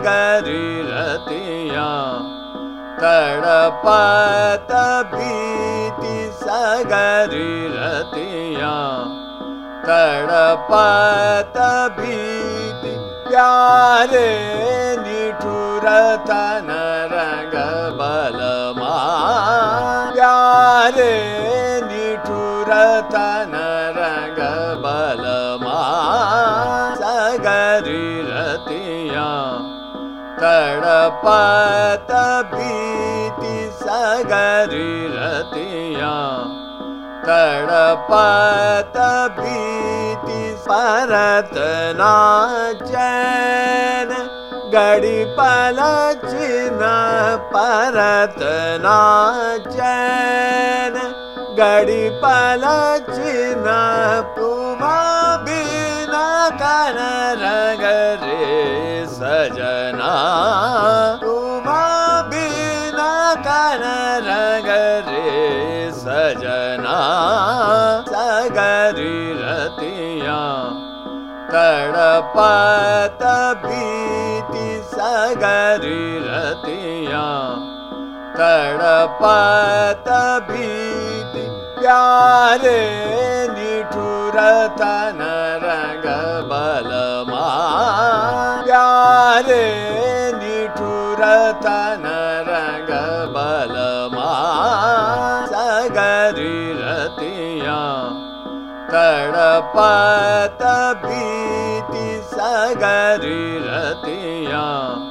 सगरी रतिया तड़पत भीति सगरी रतिया तड़पत भीति प्यारे निठुर तन रंग बलमा प्यारे निठुर तन रंग बलमा सगरी रतिया तड़पत भीति सगरी रतिया तड़पत भीति परत ना चैन गड़ी पलचिन परत ना चैन गड़ी पलचिन तुमा बिना कन रंग रे सजना तुमा बिना कन रंग रे सजना सगरी रतिया तड़पत भीति सगरी रतिया तड़पत भीति प्यारे निठुर तन रंग बलमा प्यारे निठुर तन रंग बलमा सगरी रतिया तड़पत भीति सगरी रतिया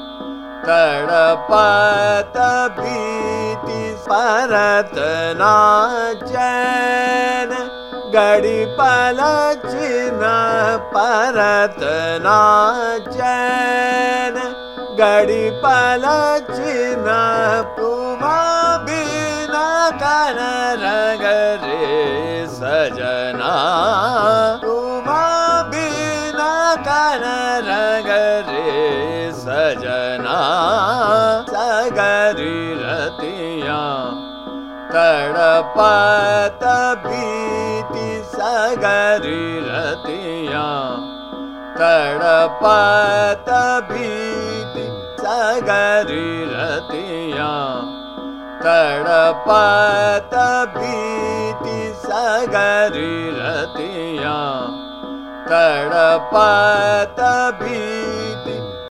तड़पत भीति परत ना चैन गड़ी पलचिन परत ना चैन गड़ी पलचिन तुमा बिना कन रंग रे सजना तुमा बिना कन रंग रे सजना सगरी रतिया तड़पत भीति सगरी रतिया तड़पत भीति सगरी रतिया तड़पत भीति सगरी रतिया तड़पत भीति